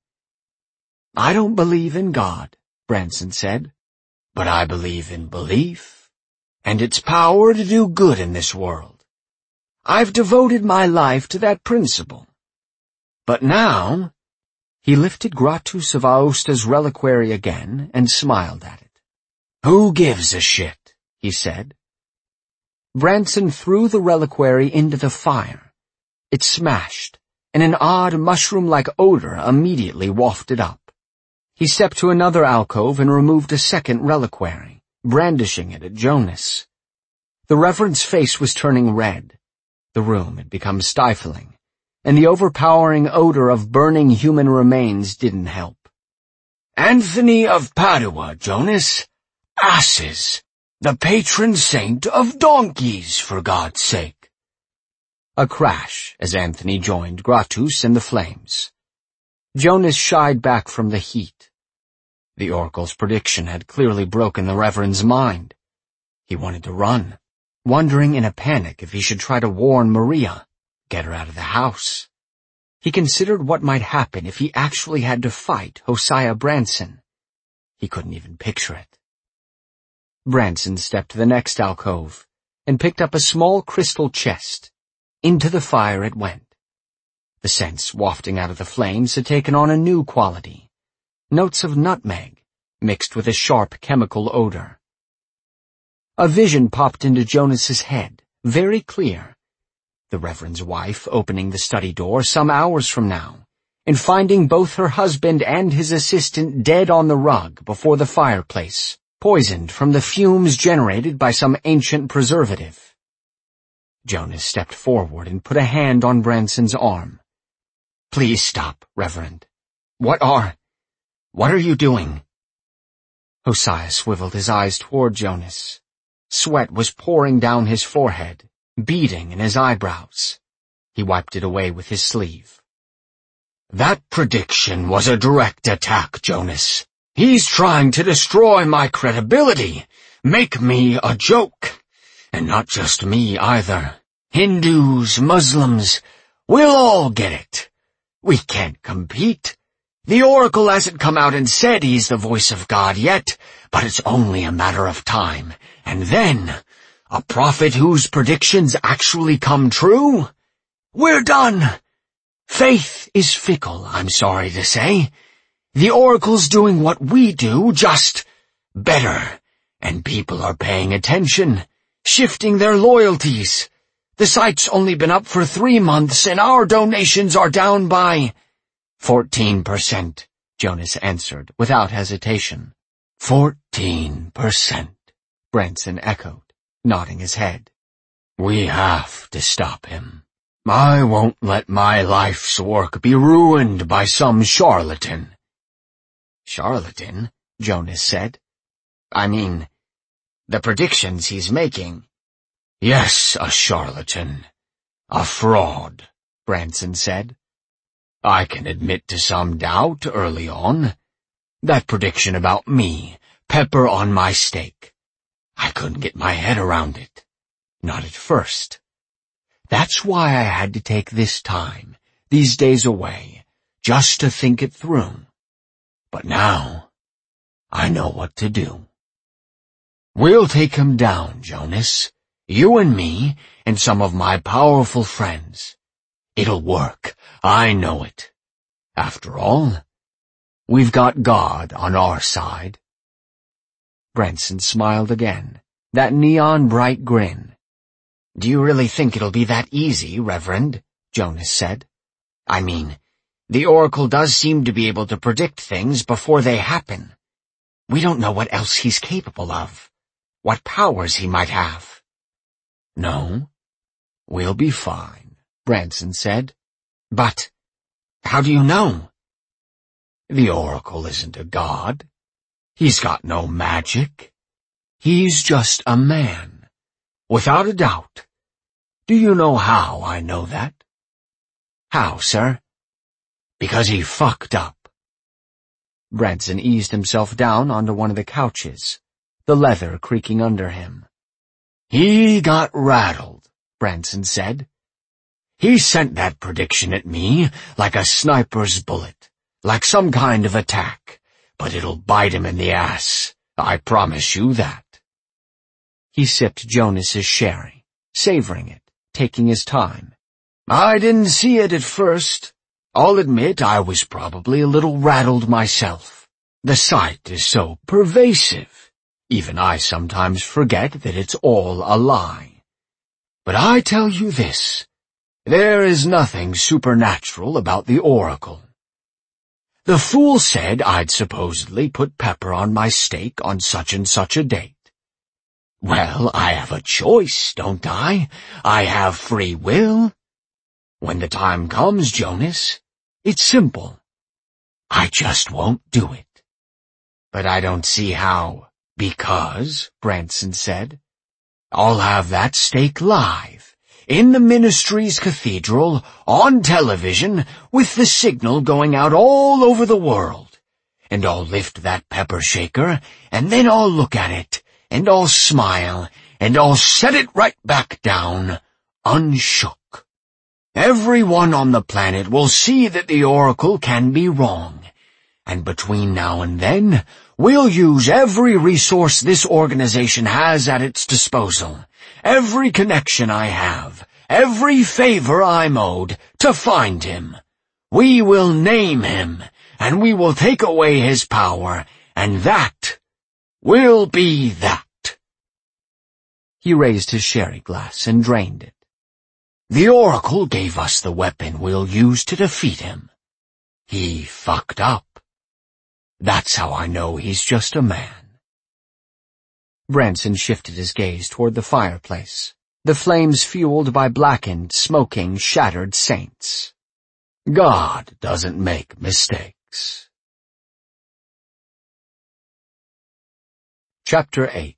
I don't believe in God, Branson said, but I believe in belief, and its power to do good in this world. I've devoted my life to that principle. But now, he lifted Gratus of Aosta's reliquary again and smiled at it. Who gives a shit, he said. Branson threw the reliquary into the fire. It smashed, and an odd mushroom-like odor immediately wafted up. He stepped to another alcove and removed a second reliquary, brandishing it at Jonas. The Reverend's face was turning red. The room had become stifling, and the overpowering odor of burning human remains didn't help. Anthony of Padua, Jonas. Asses. The patron saint of donkeys, for God's sake. A crash as Anthony joined Gratus in the flames. Jonas shied back from the heat. The oracle's prediction had clearly broken the Reverend's mind. He wanted to run, wondering in a panic if he should try to warn Maria, get her out of the house. He considered what might happen if he actually had to fight Hosea Branson. He couldn't even picture it. Branson stepped to the next alcove and picked up a small crystal chest. Into the fire it went. The scents wafting out of the flames had taken on a new quality. Notes of nutmeg, mixed with a sharp chemical odor. A vision popped into Jonas's head, very clear. The Reverend's wife opening the study door some hours from now, and finding both her husband and his assistant dead on the rug before the fireplace, poisoned from the fumes generated by some ancient preservative. Jonas stepped forward and put a hand on Branson's arm. Please stop, Reverend. What are... what are you doing? Hosea swiveled his eyes toward Jonas. Sweat was pouring down his forehead, beading in his eyebrows. He wiped it away with his sleeve. That prediction was a direct attack, Jonas. He's trying to destroy my credibility, make me a joke. And not just me either. Hindus, Muslims, we'll all get it. We can't compete. The oracle hasn't come out and said he's the voice of God yet, but it's only a matter of time. And then, a prophet whose predictions actually come true? We're done. Faith is fickle, I'm sorry to say. The oracle's doing what we do, just better. And people are paying attention, shifting their loyalties. The site's only been up for three months and our donations are down by... Fourteen percent, Jonas answered without hesitation. Fourteen percent, Branson echoed, nodding his head. We have to stop him. I won't let my life's work be ruined by some charlatan. Charlatan? Jonas said. I mean, the predictions he's making. Yes, a charlatan. A fraud, Branson said. I can admit to some doubt early on. That prediction about me, pepper on my steak. I couldn't get my head around it. Not at first. That's why I had to take this time, these days away, just to think it through. But now, I know what to do. We'll take him down, Jonas. You and me, and some of my powerful friends. It'll work. I know it. After all, we've got God on our side. Branson smiled again, that neon-bright grin. Do you really think it'll be that easy, Reverend? Jonas said. I mean, the oracle does seem to be able to predict things before they happen. We don't know what else he's capable of, what powers he might have. No, We'll be fine, Branson said. But how do you know? The Oracle isn't a god. He's got no magic. He's just a man, without a doubt. Do you know how I know that? How, sir? Because he fucked up. Branson eased himself down onto one of the couches, the leather creaking under him. He got rattled, Branson said. He sent that prediction at me like a sniper's bullet, like some kind of attack, but it'll bite him in the ass. I promise you that. He sipped Jonas's sherry, savoring it, taking his time. I didn't see it at first. I'll admit I was probably a little rattled myself. The sight is so pervasive. Even I sometimes forget that it's all a lie. But I tell you this, there is nothing supernatural about the Oracle. The fool said I'd supposedly put pepper on my steak on such and such a date. Well, I have a choice, don't I? I have free will. When the time comes, Jonas, it's simple. I just won't do it. But I don't see how. Because, Branson said, I'll have that steak live, in the ministry's cathedral, on television, with the signal going out all over the world. And I'll lift that pepper shaker, and then I'll look at it, and I'll smile, and I'll set it right back down, unshook. Everyone on the planet will see that the Oracle can be wrong. And between now and then, we'll use every resource this organization has at its disposal, every connection I have, every favor I'm owed, to find him. We will name him, and we will take away his power, and that will be that. He raised his sherry glass and drained it. The Oracle gave us the weapon we'll use to defeat him. He fucked up. That's how I know he's just a man. Branson shifted his gaze toward the fireplace, the flames fueled by blackened, smoking, shattered saints. God doesn't make mistakes. Chapter eight.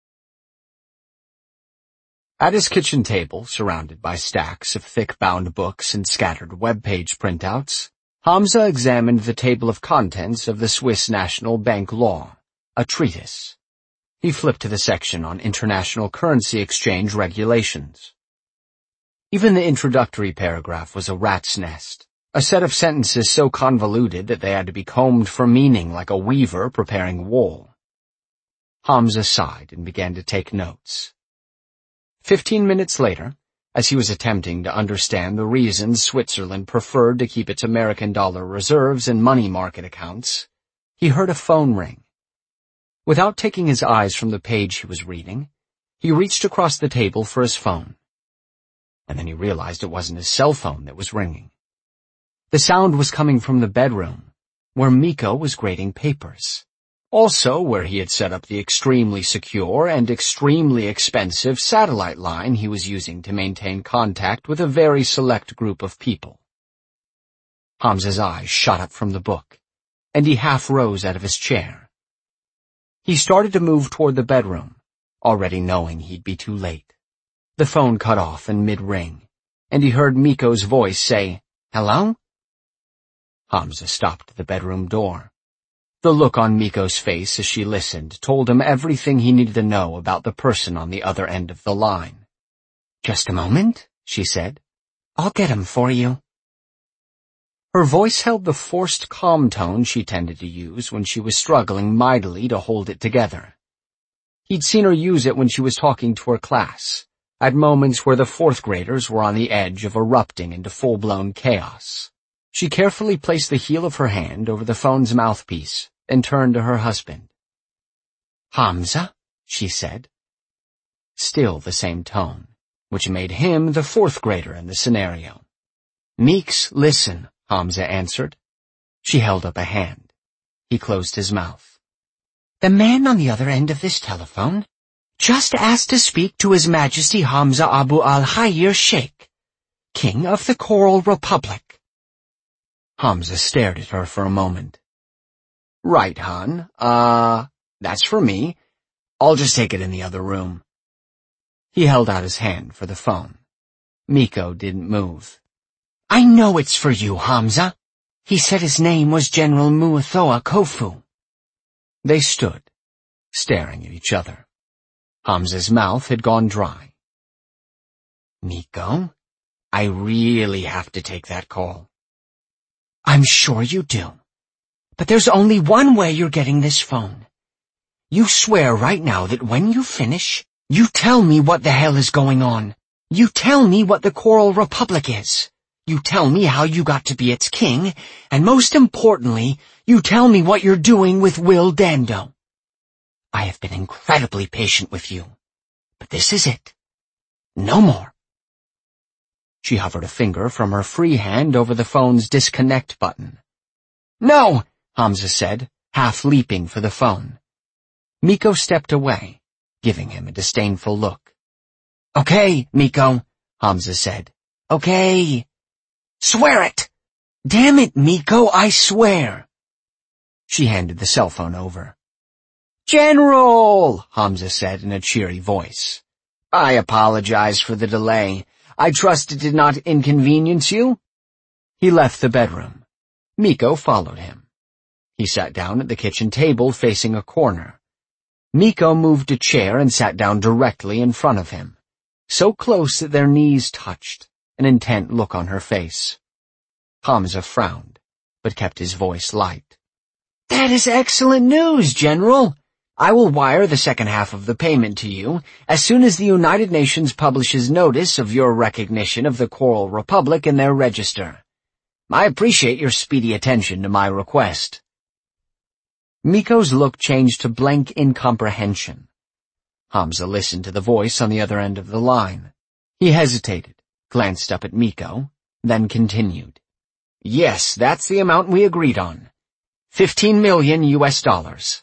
At his kitchen table, surrounded by stacks of thick-bound books and scattered web-page printouts, Hamza examined the table of contents of the Swiss National Bank Law, a treatise. He flipped to the section on international currency exchange regulations. Even the introductory paragraph was a rat's nest, a set of sentences so convoluted that they had to be combed for meaning like a weaver preparing wool. Hamza sighed and began to take notes. Fifteen minutes later, as he was attempting to understand the reasons Switzerland preferred to keep its American dollar reserves in money market accounts, he heard a phone ring. Without taking his eyes from the page he was reading, he reached across the table for his phone. And then he realized it wasn't his cell phone that was ringing. The sound was coming from the bedroom, where Miko was grading papers. Also where he had set up the extremely secure and extremely expensive satellite line he was using to maintain contact with a very select group of people. Hamza's eyes shot up from the book, and he half rose out of his chair. He started to move toward the bedroom, already knowing he'd be too late. The phone cut off in mid-ring, and he heard Miko's voice say, "Hello?" Hamza stopped at the bedroom door. The look on Miko's face as she listened told him everything he needed to know about the person on the other end of the line. "Just a moment," she said. "I'll get him for you." Her voice held the forced calm tone she tended to use when she was struggling mightily to hold it together. He'd seen her use it when she was talking to her class, at moments where the fourth graders were on the edge of erupting into full-blown chaos. She carefully placed the heel of her hand over the phone's mouthpiece and turned to her husband. "Hamza," she said. Still the same tone, which made him the fourth grader in the scenario. "Meeks, listen," Hamza answered. She held up a hand. He closed his mouth. "The man on the other end of this telephone Just ask to speak to His Majesty Hamza Abu al-Hayr Sheikh, King of the Coral Republic. Hamza stared at her for a moment. Right, hon. Uh, that's for me. I'll just take it in the other room. He held out his hand for the phone. Miko didn't move. I know it's for you, Hamza. He said his name was General Muathoa Kofu. They stood, staring at each other. Hamza's mouth had gone dry. Miko, I really have to take that call. I'm sure you do. But there's only one way you're getting this phone. You swear right now that when you finish, you tell me what the hell is going on. You tell me what the Coral Republic is. You tell me how you got to be its king, and most importantly, you tell me what you're doing with Will Dando. I have been incredibly patient with you, but this is it. No more. She hovered a finger from her free hand over the phone's disconnect button. No, Hamza said, half leaping for the phone. Miko stepped away, giving him a disdainful look. Okay, Miko, Hamza said. Okay. Swear it! Damn it, Miko, I swear. She handed the cell phone over. General, Hamza said in a cheery voice. I apologize for the delay. I trust it did not inconvenience you? He left the bedroom. Miko followed him. He sat down at the kitchen table facing a corner. Miko moved a chair and sat down directly in front of him, so close that their knees touched, an intent look on her face. Hamza frowned, but kept his voice light. That is excellent news, General. I will wire the second half of the payment to you as soon as the United Nations publishes notice of your recognition of the Coral Republic in their register. I appreciate your speedy attention to my request. Miko's look changed to blank incomprehension. Hamza listened to the voice on the other end of the line. He hesitated, glanced up at Miko, then continued. Yes, that's the amount we agreed on. Fifteen million U S dollars.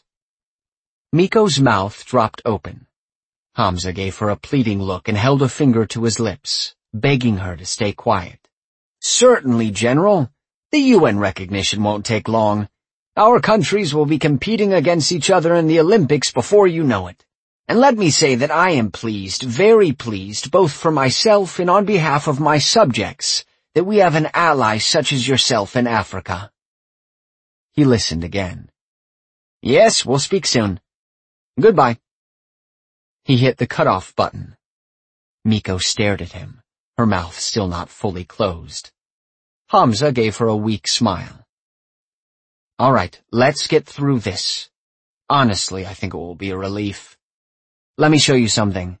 Miko's mouth dropped open. Hamza gave her a pleading look and held a finger to his lips, begging her to stay quiet. Certainly, General. The U N recognition won't take long. Our countries will be competing against each other in the Olympics before you know it. And let me say that I am pleased, very pleased, both for myself and on behalf of my subjects, that we have an ally such as yourself in Africa. He listened again. Yes, we'll speak soon. Goodbye. He hit the cutoff button. Miko stared at him, her mouth still not fully closed. Hamza gave her a weak smile. All right, let's get through this. Honestly, I think it will be a relief. Let me show you something.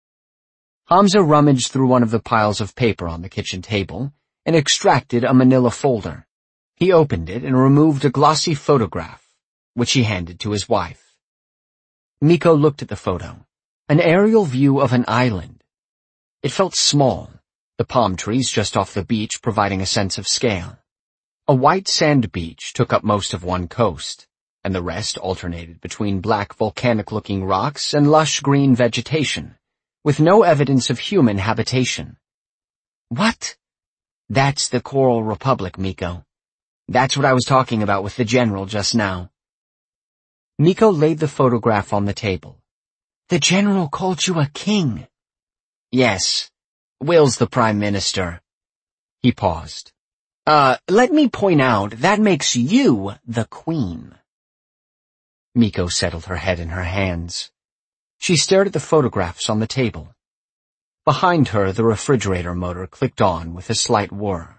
Hamza rummaged through one of the piles of paper on the kitchen table and extracted a manila folder. He opened it and removed a glossy photograph, which he handed to his wife. Miko looked at the photo, an aerial view of an island. It felt small, the palm trees just off the beach providing a sense of scale. A white sand beach took up most of one coast, and the rest alternated between black volcanic-looking rocks and lush green vegetation, with no evidence of human habitation. What? That's the Coral Republic, Miko. That's what I was talking about with the General just now. Miko laid the photograph on the table. The General called you a king. Yes. Will's the Prime Minister. He paused. Uh, let me point out, that makes you the Queen. Miko settled her head in her hands. She stared at the photographs on the table. Behind her, the refrigerator motor clicked on with a slight whir.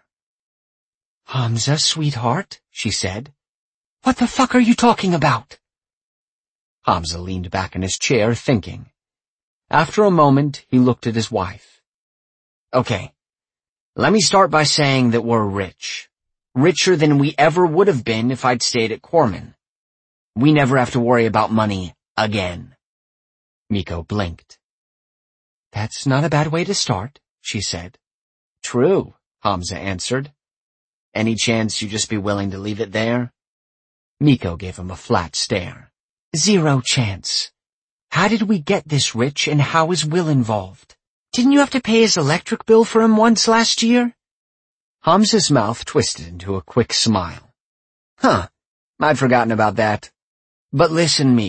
Hamza, sweetheart, she said. What the fuck are you talking about? Hamza leaned back in his chair, thinking. After a moment, he looked at his wife. Okay. Let me start by saying that we're rich. Richer than we ever would have been if I'd stayed at Corman. We never have to worry about money again. Miko blinked. That's not a bad way to start, she said. True, Hamza answered. Any chance you'd just be willing to leave it there? Miko gave him a flat stare. Zero chance. How did we get this rich, and how is Will involved? Didn't you have to pay his electric bill for him once last year?" Hamza's mouth twisted into a quick smile. "Huh, I'd forgotten about that. But listen me.